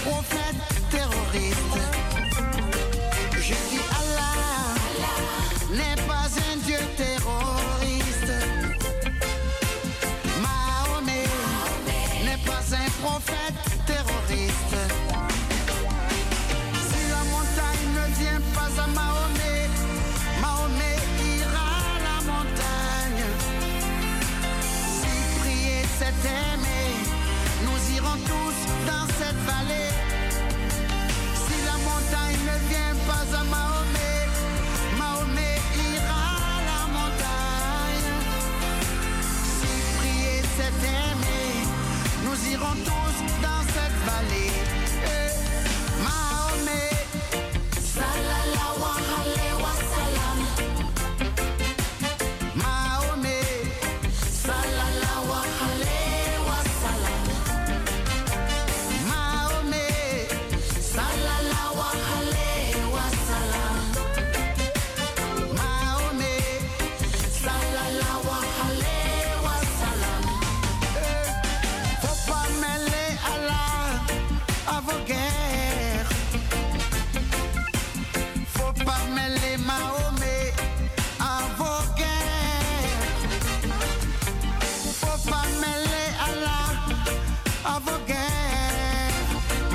prophète terroriste. Je dis Allah n'est pas un Dieu terroriste. Mahomet n'est pas un prophète terroriste. Si la montagne ne vient pas à Mahomet, Mahomet ira à la montagne. Si prier c'est aimer, nous irons tous dans cette vallée. Si la montagne ne vient pas à Mahomet, Mahomet ira à la montagne. Si prier c'est aimer, nous irons tous dans cette vallée. Mahomet, sallallahu alayhi wa sallam. Mahomet, sallallahu alayhi wa sallam. Mahomet, sallallahu alayhi wa sallam. Mahomet, sallallahu alayhi wa sallam. Faut pas mêler Allah à vos guerres. Faut pas mêler Mahomet à vos guerres. Faut pas mêler Allah à vos guerres.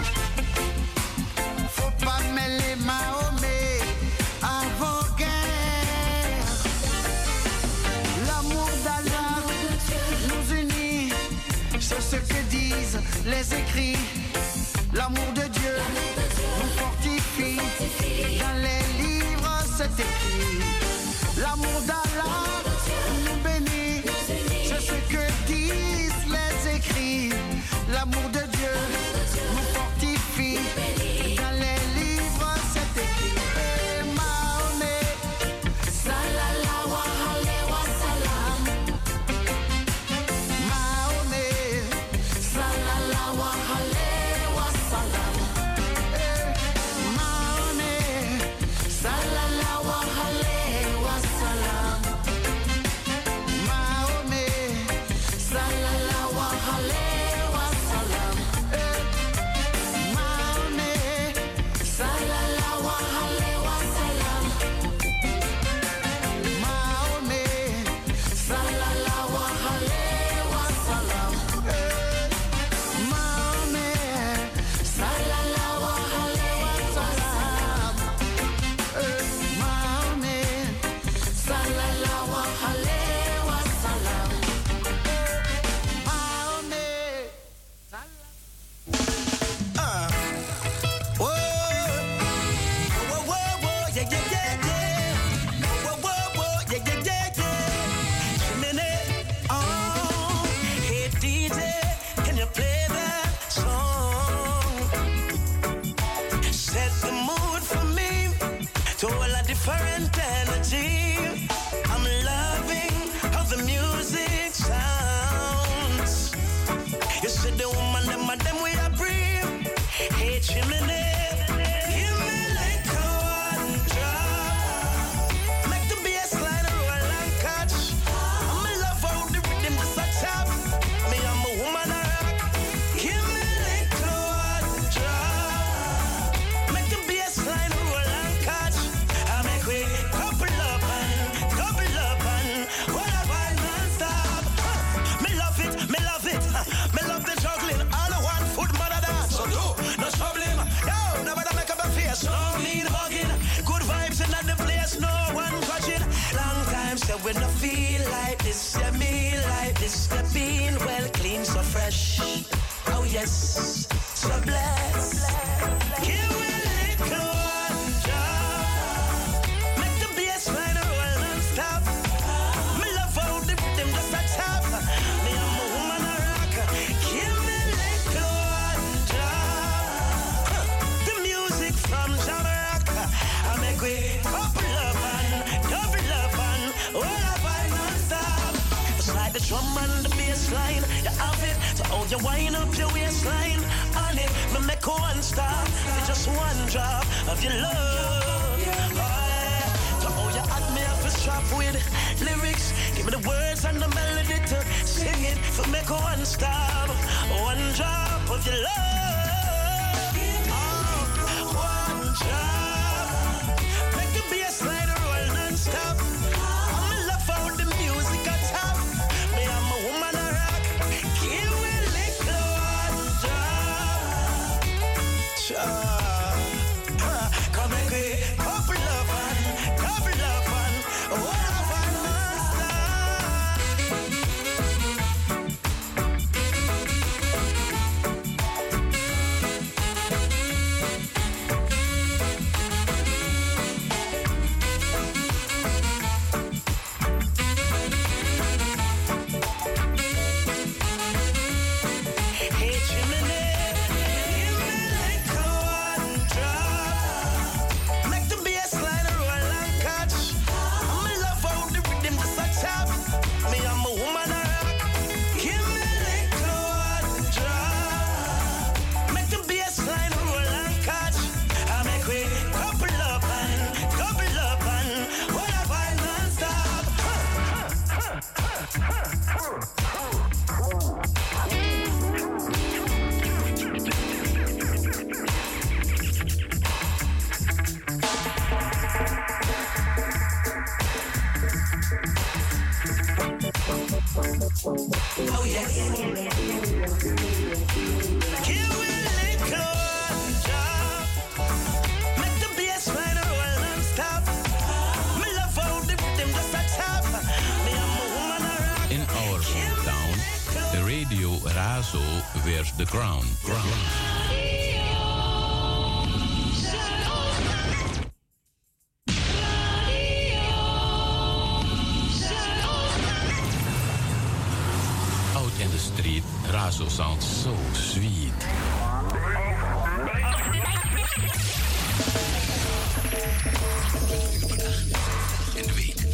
Faut pas mêler Mahomet à vos guerres. L'amour d'Allah nous unit, c'est ce que disent les écrits. L'amour de Dieu nous fortifie, dans les livres c'est écrit. L'amour d'Allah nous bénit, c'est ce que disent les écrits. L'amour de Dieu nous fortifie, dans les livres c'est écrit. Et Mahomet, sallallahu alayhi wa sallam. Mahomet, sallallahu alayhi wa sallam. Mahomet, sallallahu alayhi wa sallam. Mahomet, sallallahu alayhi wa sallam. Mahomet, sallallahu alayhi wa sallam. Mahomet, sallallahu alayhi wa sallam. Mahomet, sallallahu alayhi wa sallam. Mahomet, sallallahu alayhi wa sallam. Mahomet, Hey DJ, can you play that song? Set the mood for me to all a different energy. I'm loving how the music sounds. You see the woman, them we are breathe. Hey Chimney, give me like a one drop. Make the bass line roll and catch. I'm in love how the rhythm just a tap. Me, I'm a woman a rock. Give me like a one drop. Make the bass line roll and catch. I make we couple up and what a wild non-stop. Me love it. Me love the juggling. All I want food, mother dance. So do no problem. Yo, nobody make up a face. No need hugging. Good vibes in the place. No one touching. Long time so we no feel like this. Yeah, me like this. Step in well clean, so fresh. Oh yes, so blessed. Give me little one drop. Make the bass line roll non-stop. Me love how the rhythm just a tap. Me I'm a woman a rock. Give me little one drop. The music from Jamaica. I make we couple up and double up and all up and non-stop. Slide the drum and the bass line. You have it. So how you wind up your waistline. On it, me make one stop. With just one drop of your love. So how you add me up a strap with lyrics. Give me the words and the melody to sing it. For make one stop. One drop of your love. Come make we couple up and one of our monster. Hey Jiminy, give me like one drop. Make the bassline roll and catch. I'm in love how the rhythm just a tap. Me I'm a woman a rock. Give me like one drop. Make the bassline roll and catch. I make we couple up and what a fine non-stop. Oh yes. Give me like one drop. Make the bassline roll non-stop. Me love how the rhythm just a tap. Me I'm a woman a rock. In our hometown, the radio Razo wears the crown. Out in the street, Razo sounds so sweet. In de week.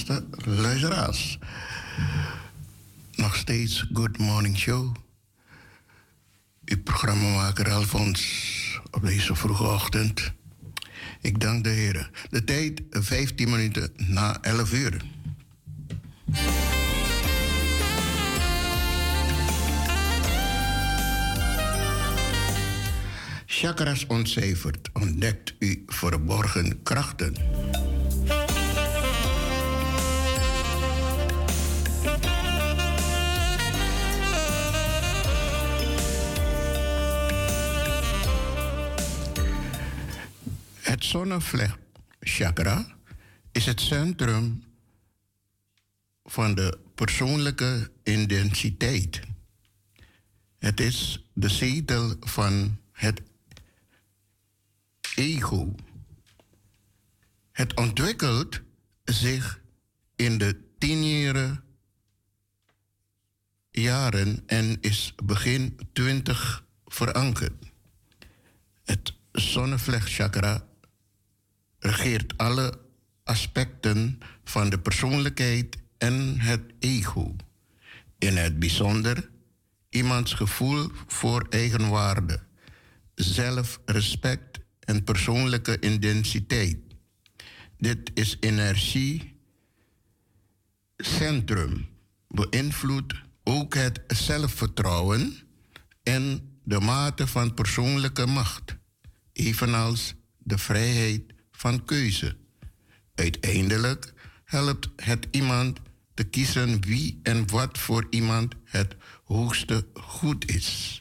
beste luisteraars. Nog steeds Good Morning Show. Uw programmamaker Alfons op deze vroege ochtend. Ik dank de Heer. De tijd 15 minuten na 11 uur. Chakras ontcijferd, ontdekt u verborgen krachten. Het zonnevlechtchakra is het centrum van de persoonlijke identiteit. Het is de zetel van het ego. Het ontwikkelt zich in de 10 jaren en is begin 20 verankerd. Het zonnevlechtchakra regeert alle aspecten van de persoonlijkheid en het ego. In het bijzonder iemands gevoel voor eigenwaarde, zelfrespect en persoonlijke identiteit. Dit is energiecentrum, beïnvloedt ook het zelfvertrouwen en de mate van persoonlijke macht, evenals de vrijheid van keuze. Uiteindelijk helpt het iemand te kiezen wie en wat voor iemand het hoogste goed is.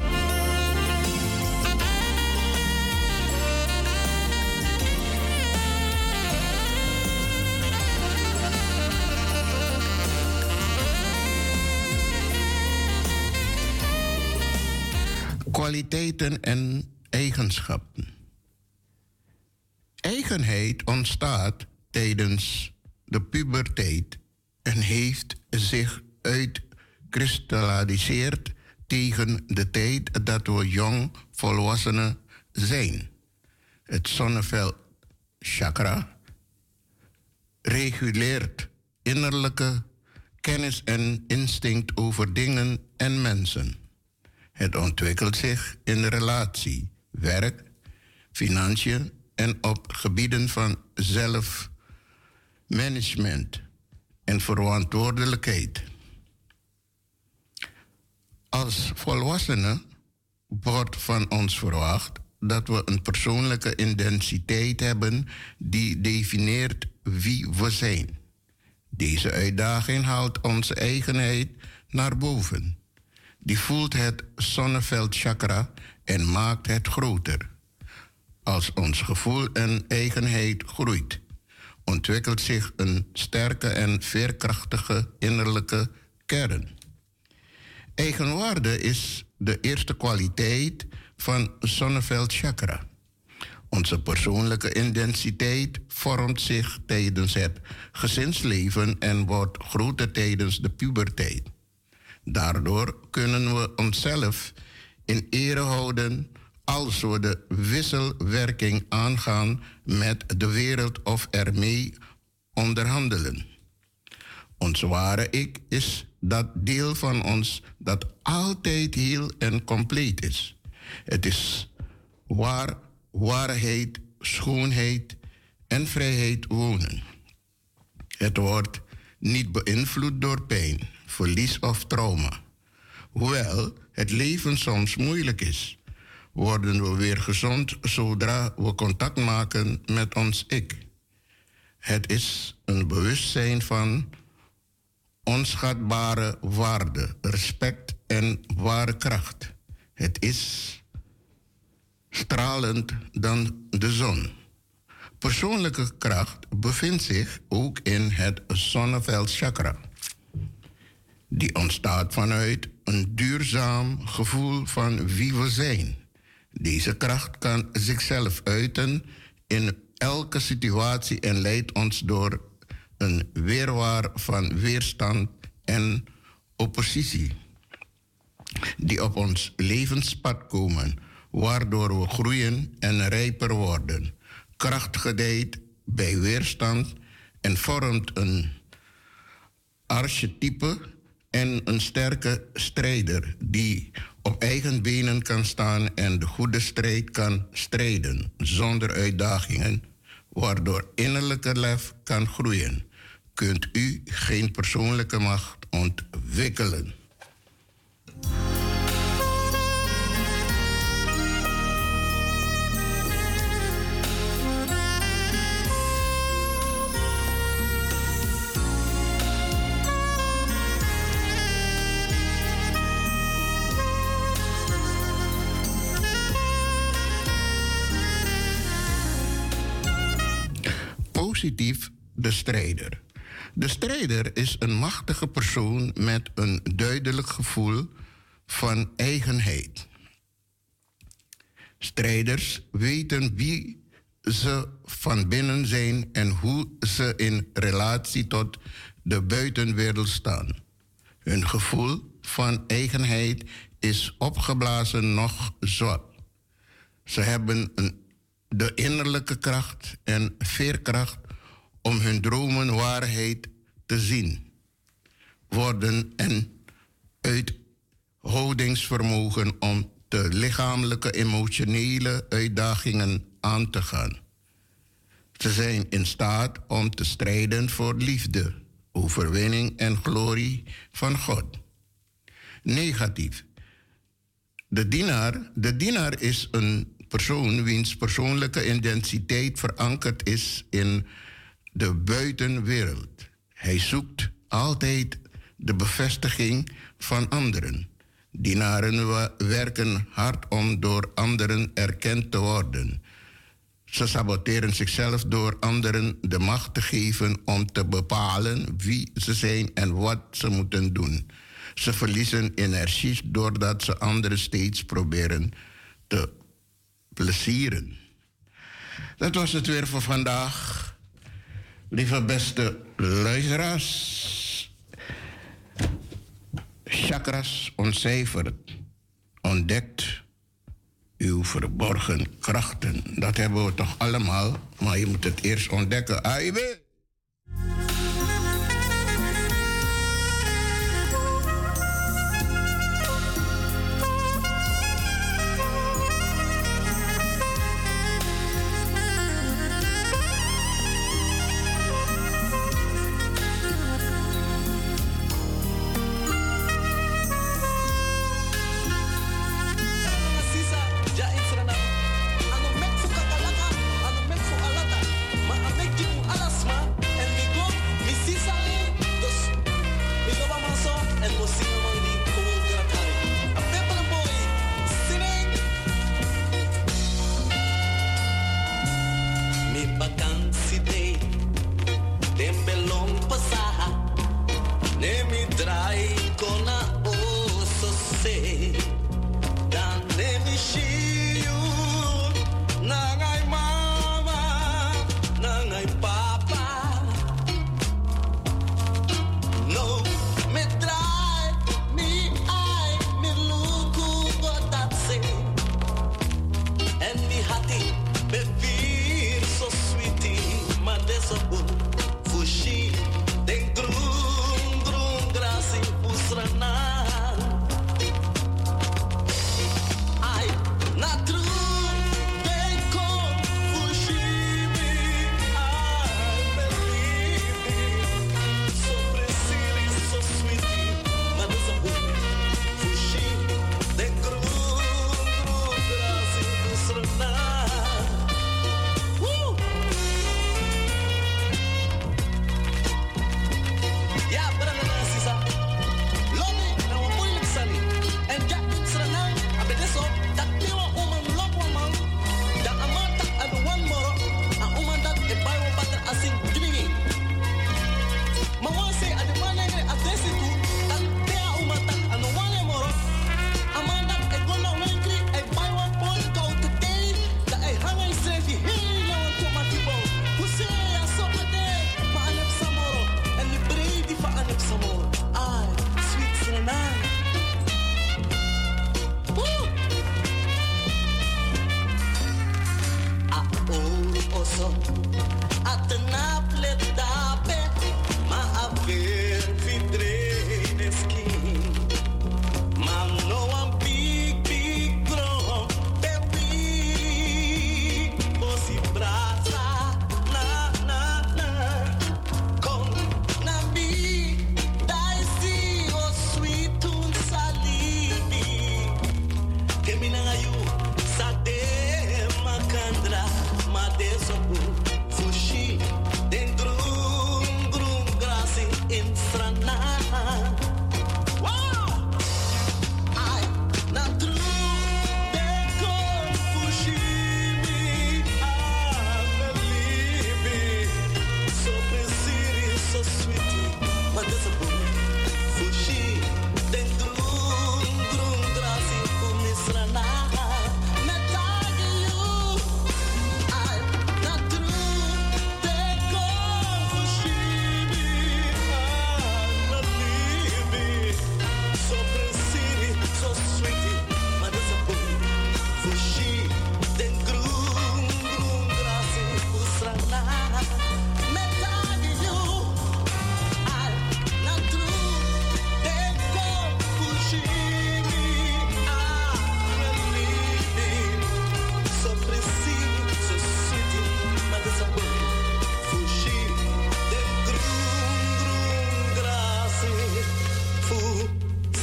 Kwaliteiten en eigenschappen. Eigenheid ontstaat tijdens de puberteit en heeft zich uitkristalliseerd tegen de tijd dat we jong volwassenen zijn. Het zonneveldchakra reguleert innerlijke kennis en instinct over dingen en mensen. Het ontwikkelt zich in relatie, werk, financiën en op gebieden van zelfmanagement en verantwoordelijkheid. Als volwassenen wordt van ons verwacht dat we een persoonlijke identiteit hebben die definieert wie we zijn. Deze uitdaging haalt onze eigenheid naar boven. Die voelt het zonneveldchakra en maakt het groter. Als ons gevoel en eigenheid groeit, ontwikkelt zich een sterke en veerkrachtige innerlijke kern. Eigenwaarde is de eerste kwaliteit van zonneveldchakra. Onze persoonlijke identiteit vormt zich tijdens het gezinsleven en wordt groter tijdens de puberteit. Daardoor kunnen we onszelf in ere houden als we de wisselwerking aangaan met de wereld of ermee onderhandelen. Ons ware ik is dat deel van ons dat altijd heel en compleet is. Het is waar waarheid, schoonheid en vrijheid wonen. Het wordt niet beïnvloed door pijn, verlies of trauma. Hoewel het leven soms moeilijk is, worden we weer gezond zodra we contact maken met ons ik. Het is een bewustzijn van onschatbare waarde, respect en ware kracht. Het is stralend dan de zon. Persoonlijke kracht bevindt zich ook in het zonneveldchakra. Die ontstaat vanuit een duurzaam gevoel van wie we zijn. Deze kracht kan zichzelf uiten in elke situatie en leidt ons door een wirwar van weerstand en oppositie die op ons levenspad komen, waardoor we groeien en rijper worden. Kracht gedijt bij weerstand en vormt een archetype en een sterke strijder die op eigen benen kan staan en de goede strijd kan strijden zonder uitdagingen, waardoor innerlijke lef kan groeien, kunt u geen persoonlijke macht ontwikkelen. Positief de strijder. De strijder is een machtige persoon met een duidelijk gevoel van eigenheid. Strijders weten wie ze van binnen zijn en hoe ze in relatie tot de buitenwereld staan. Hun gevoel van eigenheid is opgeblazen nog zwak. Ze hebben de innerlijke kracht en veerkracht om hun dromen waarheid te zien worden en uithoudingsvermogen om de lichamelijke emotionele uitdagingen aan te gaan. Ze zijn in staat om te strijden voor liefde, overwinning en glorie van God. Negatief. De dienaar is een persoon wiens persoonlijke identiteit verankerd is in de buitenwereld. Hij zoekt altijd de bevestiging van anderen. Dienaren werken hard om door anderen erkend te worden. Ze saboteren zichzelf door anderen de macht te geven om te bepalen wie ze zijn en wat ze moeten doen. Ze verliezen energie doordat ze anderen steeds proberen te plezieren. Dat was het weer voor vandaag. Lieve beste luisteraars. Chakras ontcijferd. Ontdekt uw verborgen krachten. Dat hebben we toch allemaal, maar je moet het eerst ontdekken. AIB!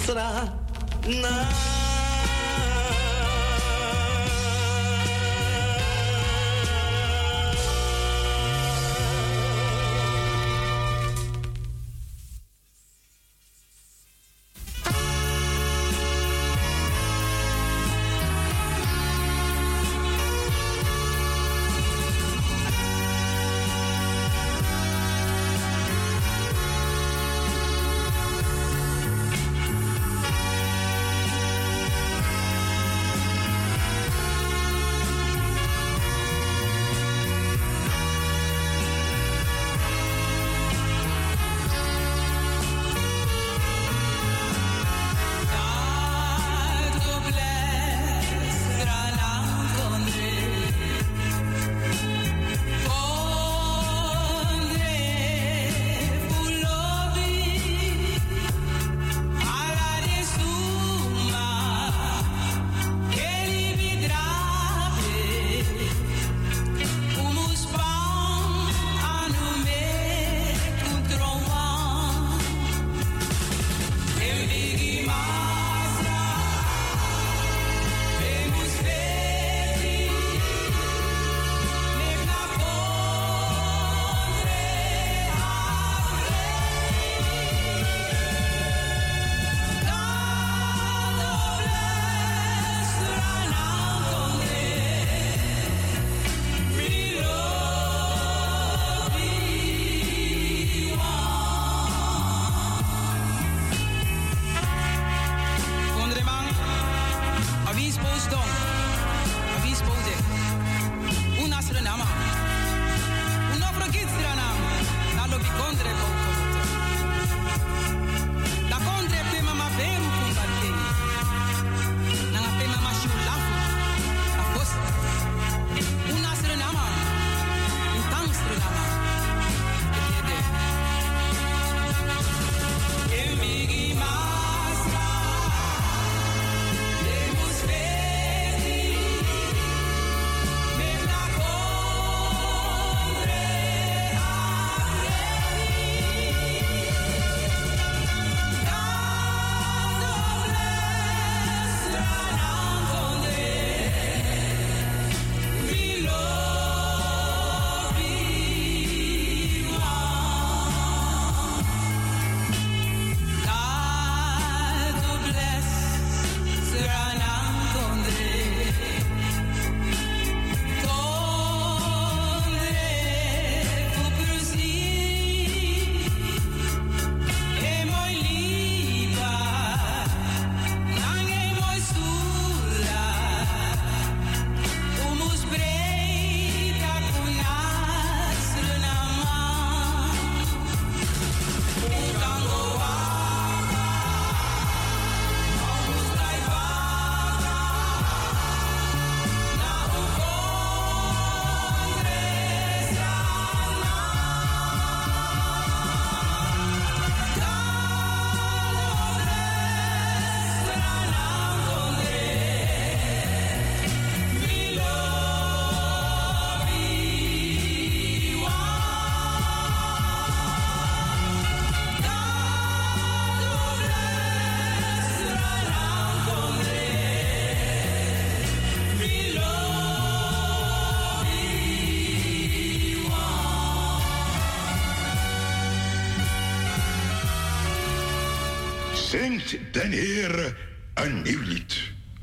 zingt den Heere een nieuw lied.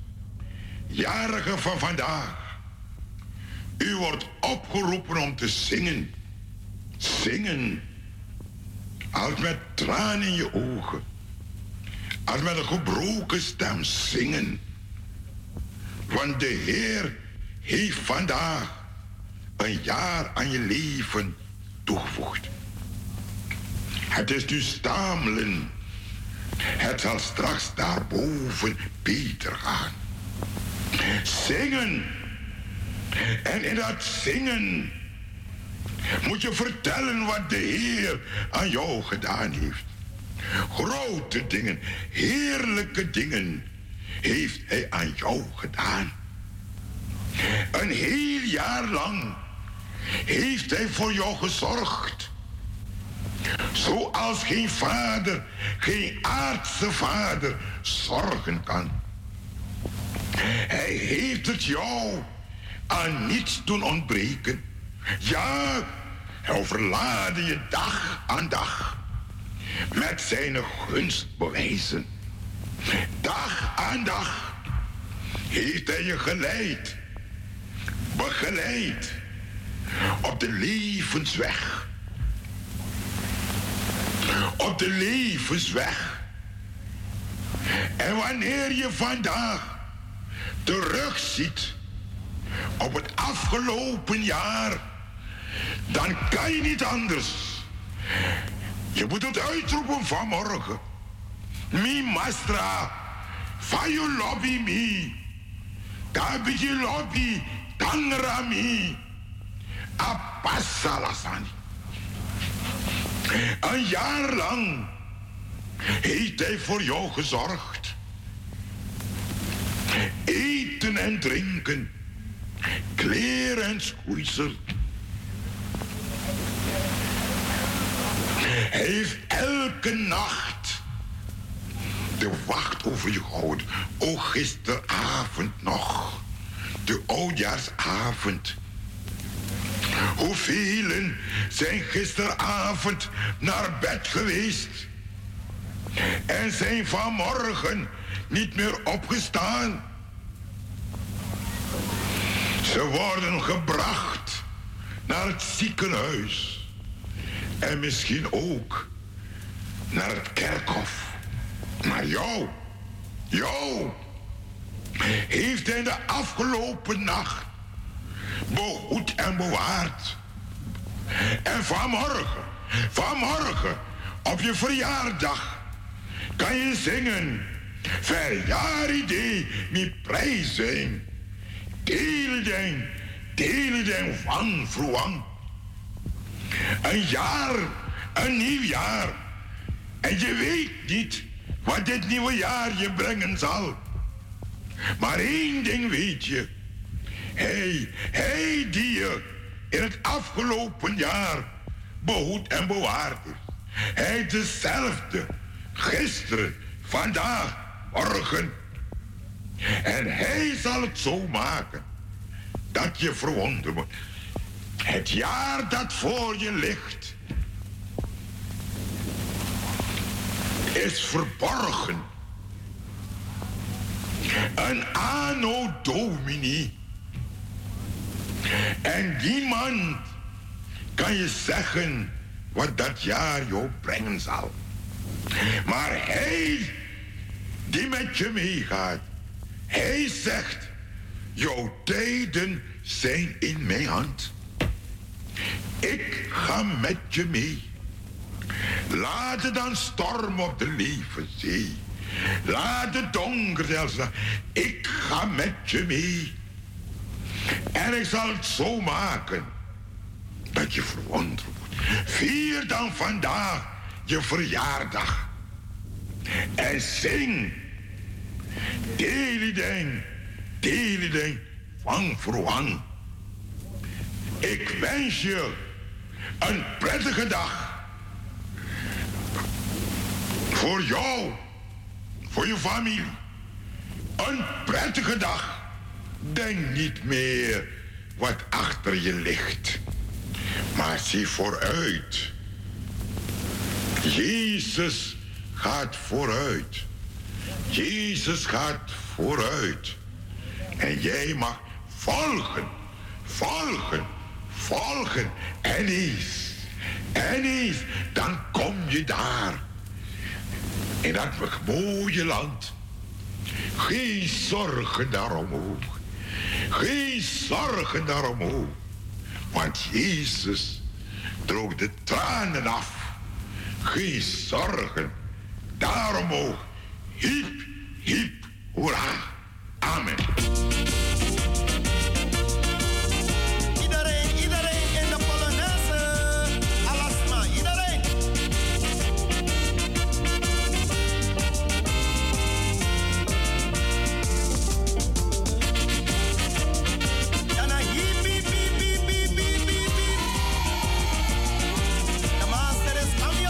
Jarigen van vandaag, u wordt opgeroepen om te zingen. Zingen, als met tranen in je ogen, als met een gebroken stem zingen. Want de Heer heeft vandaag een jaar aan je leven toegevoegd. Het is nu stamelen. Het zal straks daarboven beter gaan. Zingen. En in dat zingen moet je vertellen wat de Heer aan jou gedaan heeft. Grote dingen, heerlijke dingen heeft Hij aan jou gedaan. Een heel jaar lang heeft Hij voor jou gezorgd. Zoals geen vader, geen aardse vader zorgen kan. Hij heeft het jou aan niets doen ontbreken. Ja, hij overlaadde je dag aan dag met zijn gunstbewijzen. Dag aan dag heeft hij je geleid, begeleid op de levensweg. Op de levensweg. En wanneer je vandaag terugziet op het afgelopen jaar, dan kan je niet anders. Je moet het uitroepen vanmorgen. Mi mastra, fa you lobby me. Tabiji lobby, tangrami. Apasalasani. Een jaar lang heeft hij voor jou gezorgd. Eten en drinken, kleren en schoeisel. Hij heeft elke nacht de wacht over je gehouden. O, gisteravond nog, de oudjaarsavond. Hoeveel zijn gisteravond naar bed geweest en zijn vanmorgen niet meer opgestaan. Ze worden gebracht naar het ziekenhuis en misschien ook naar het kerkhof. Maar jou heeft hij de afgelopen nacht behoed en bewaard. En vanmorgen, op je verjaardag, kan je zingen. Verjaardag, mi prijzen. Delen van vroeg. Een nieuw jaar. En je weet niet wat dit nieuwe jaar je brengen zal. Maar één ding weet je. Hij die je in het afgelopen jaar behoed en bewaard is. Hij is dezelfde, gisteren, vandaag, morgen. En hij zal het zo maken dat je verwonderd wordt. Het jaar dat voor je ligt is verborgen. Een anno domini. En niemand kan je zeggen wat dat jaar jou brengen zal. Maar hij die met je meegaat, hij zegt, jouw tijden zijn in mijn hand. Ik ga met je mee. Laat het dan stormen op de levenszee. Laat het donker zelfs. Ik ga met je mee. En ik zal het zo maken dat je verwonderd wordt. Vier dan vandaag je verjaardag. En zing. Delideng, van verwang. Ik wens je een prettige dag. Voor jou, voor je familie. Een prettige dag. Denk niet meer wat achter je ligt. Maar zie vooruit. Jezus gaat vooruit. Jezus gaat vooruit. En jij mag volgen. En eens, dan kom je daar. In dat mooie land. Geen zorgen daaromhoog. Geen zorgen daaromhoog. Want Jezus droog de tranen af. Geen zorgen daaromhoog. Hiep, hiep, hoera. Amen. The master is coming.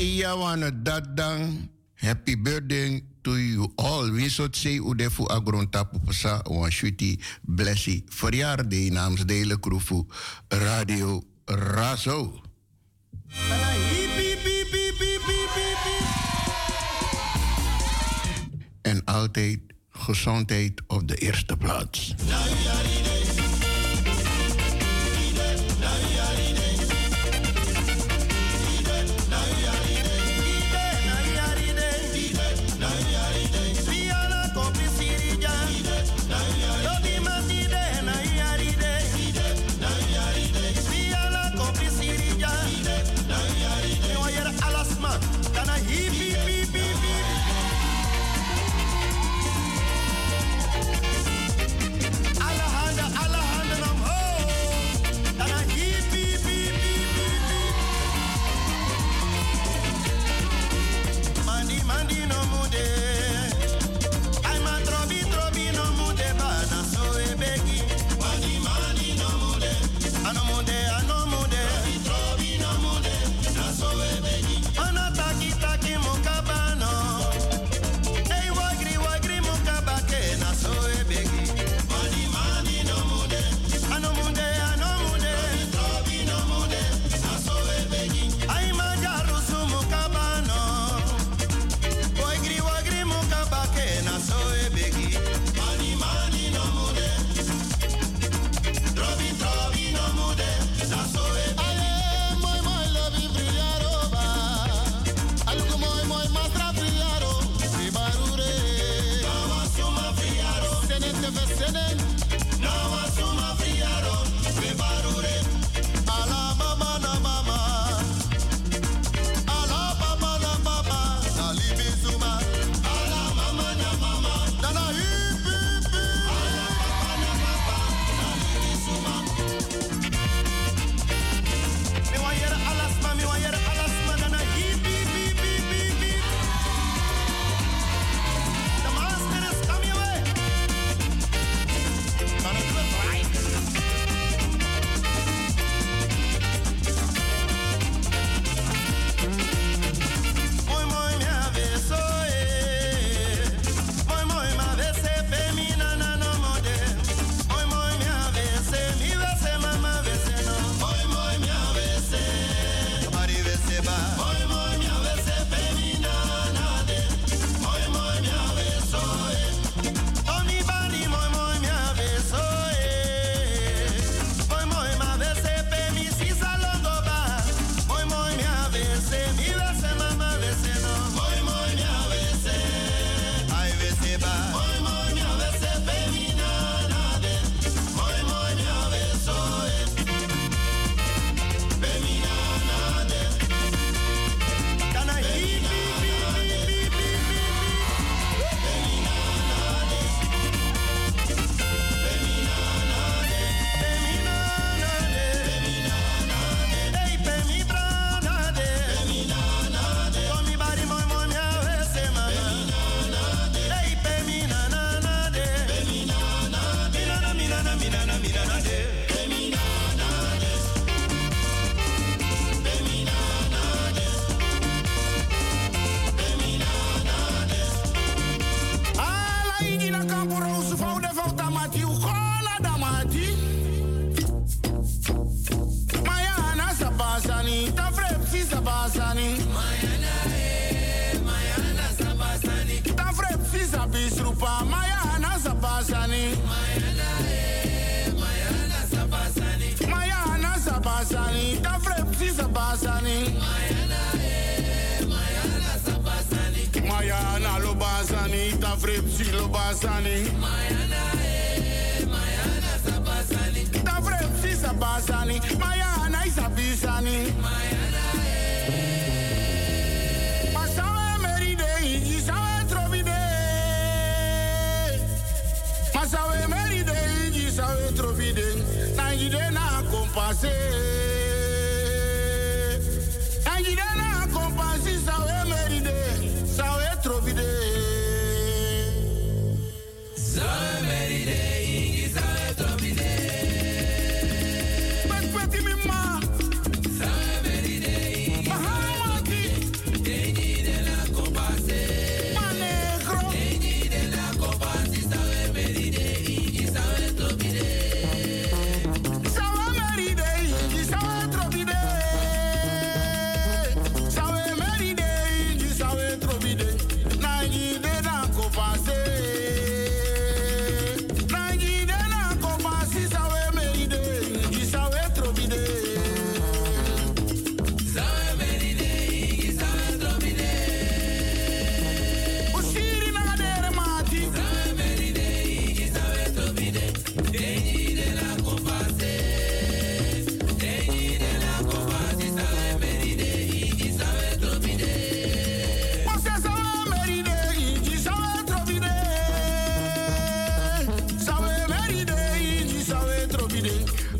iya wana dat dan. Happy birthday to you all. We should say udefu agrontapu pasa wan shuti blessi. Verjaardag namens de hele crew voor Radio Razo. En altijd gezondheid op de eerste plaats.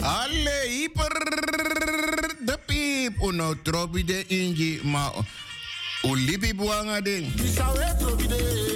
Alle, hyper de piep. Uno trobi de inji, maar ulibi buanga ding. Isawe trobi de.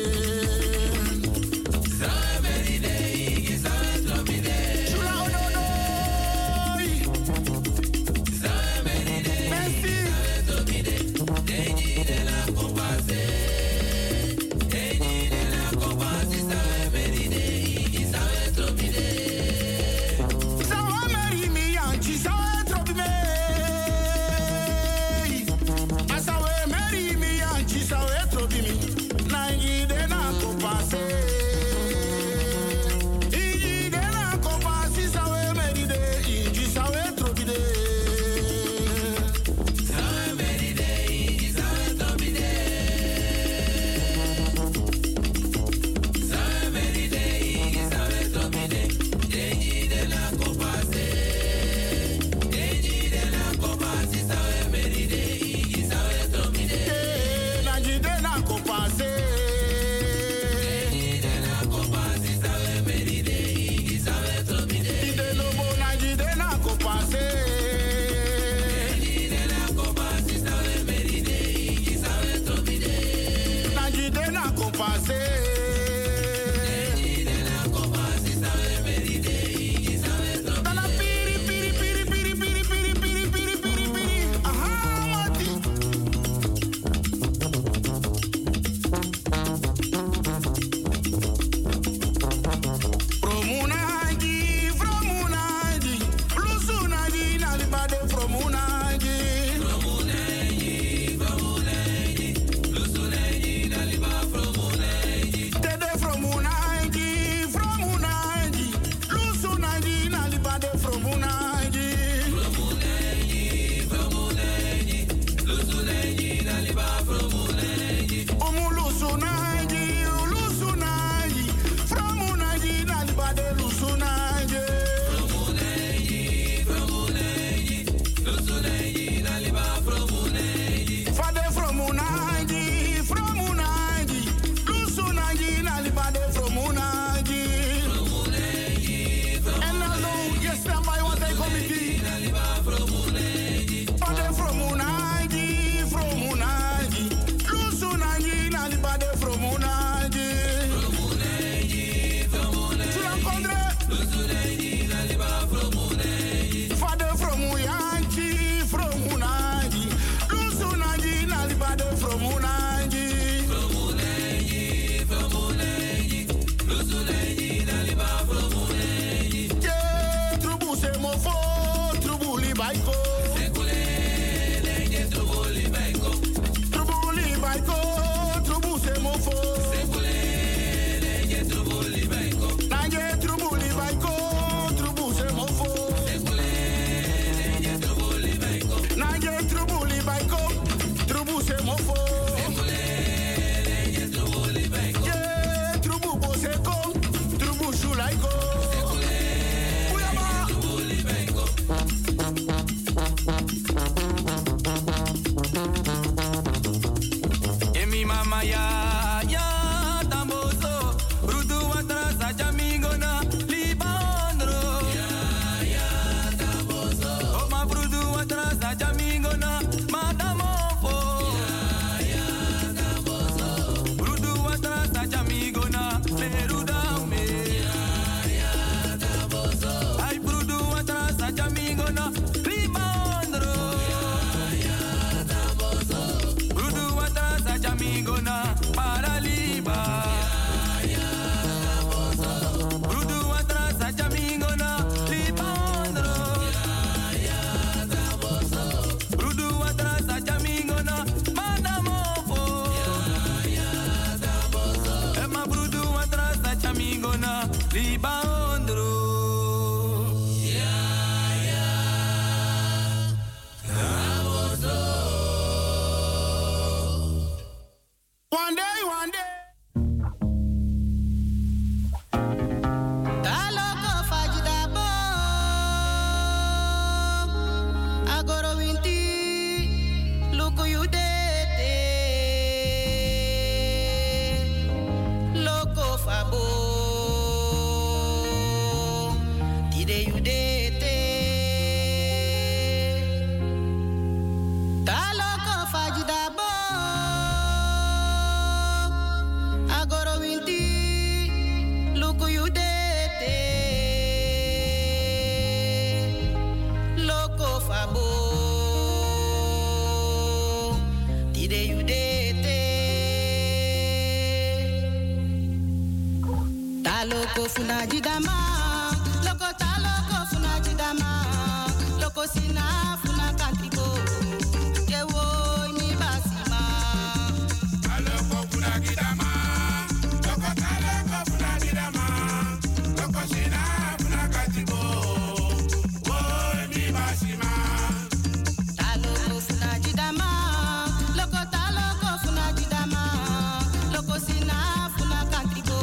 loko funa jidama, loko ta loko funa jidama, loko sina funa kantribo, jewo ni basima. Loko funa jidama, loko ta loko funa jidama, loko sina funa kantribo, wo ni basima. Ta loko funa jidama, loko ta loko funa jidama, loko sina funa kantribo.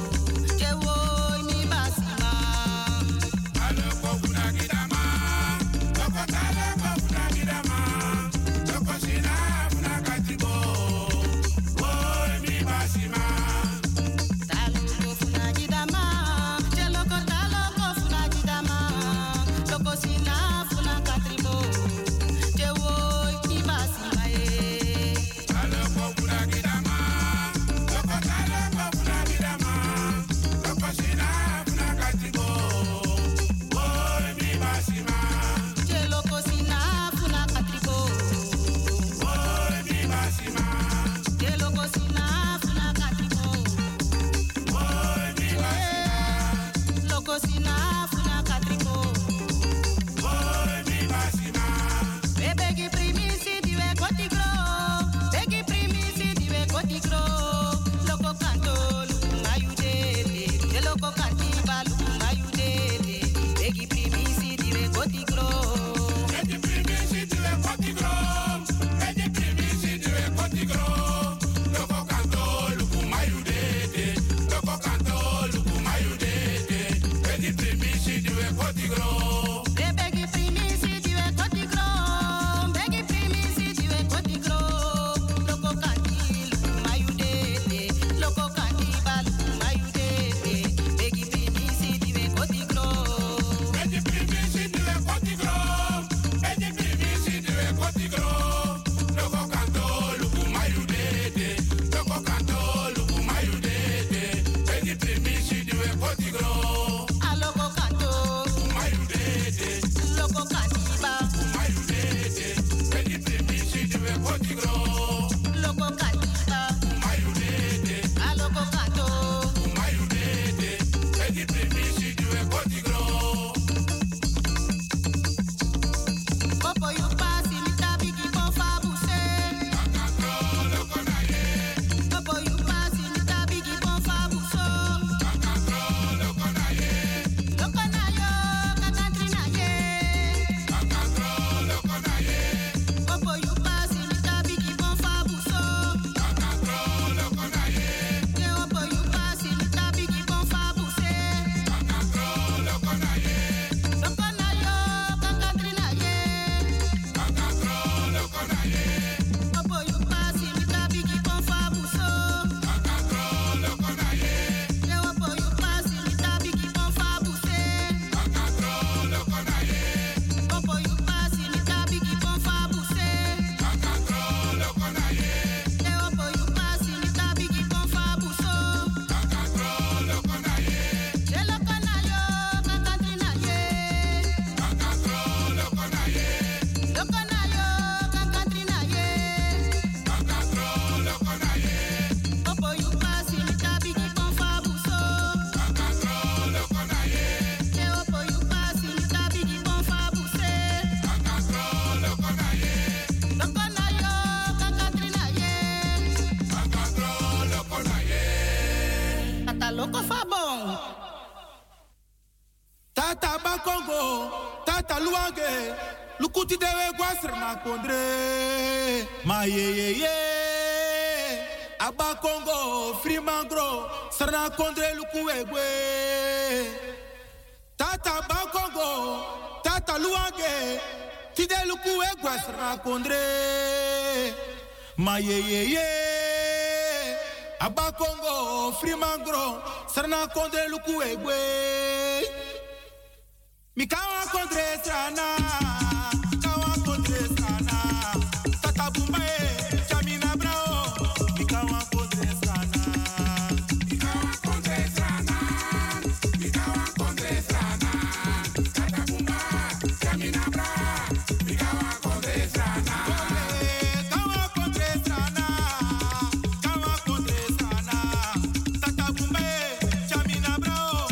Tata luange, lukuti dewe guasr na kondre. Ma ye, Aba Congo, Frimangro, sarna kondre lukuegwe. Tata ba Congo, tata luange, tide lukuegwe sarna kondre. Ma ye, Aba Congo, Frimangro, sarna kondre lukuegwe. Mi kawa kondre sana, kawa kondre sana. Tata bumae, chamina brao. Mi kawa kondre sana, mi kawa kondre sana, mi kawa kondre sana. Tata bumae, chamina brao. Mi kawa kondre sana, kawa kondre sana, kawa kondre sana. Tata bumae, chamina brao.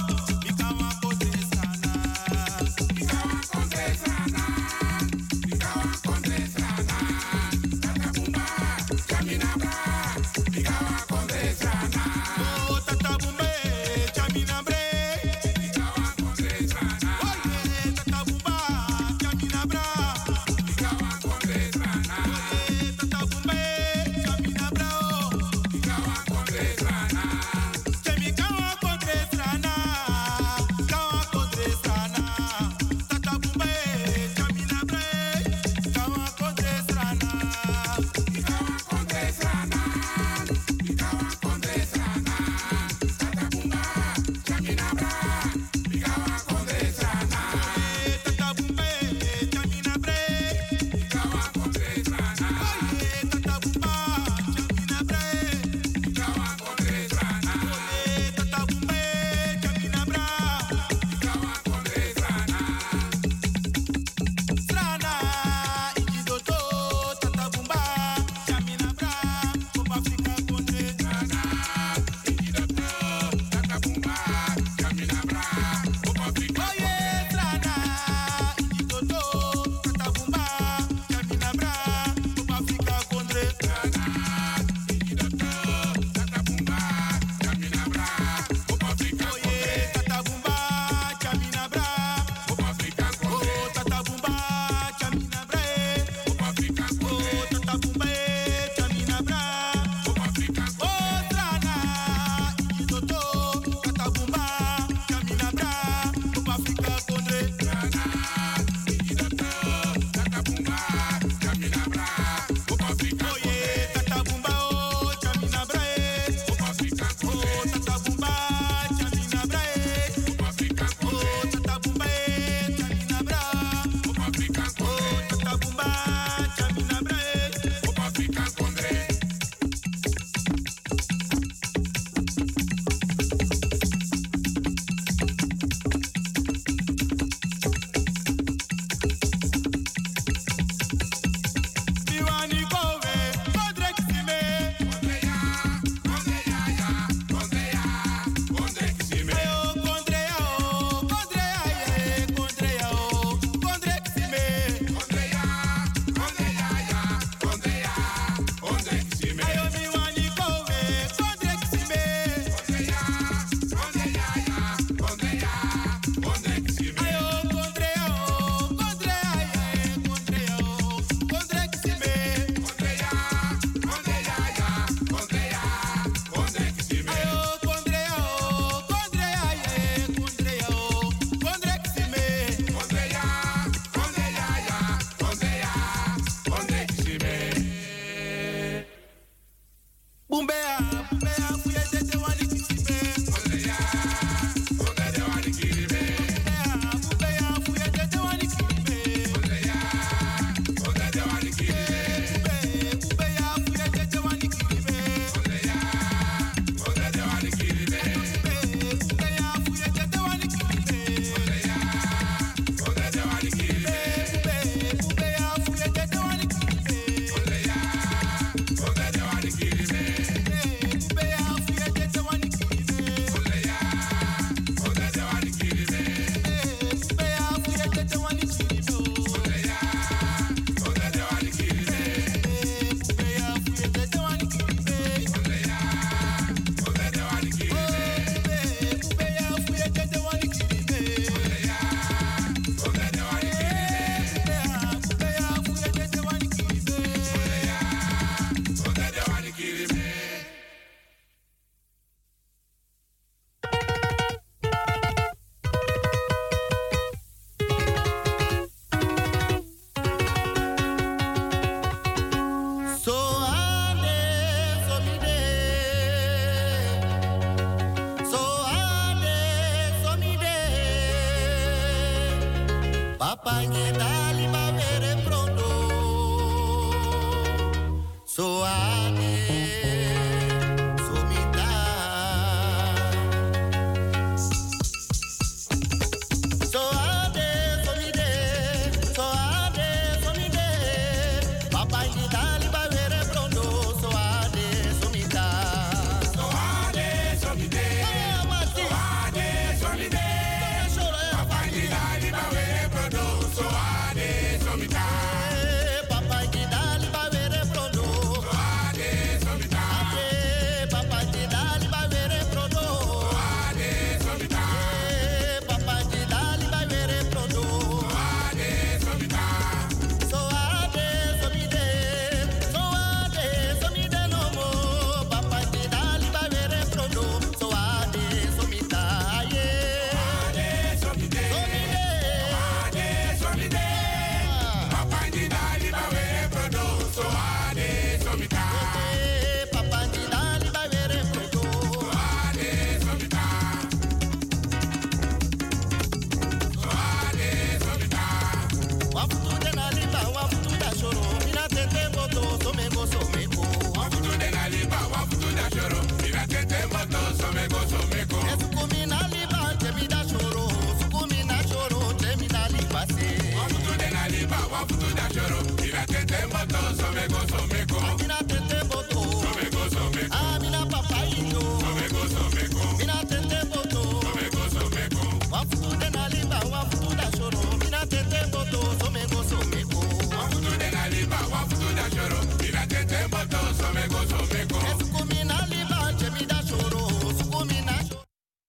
So ade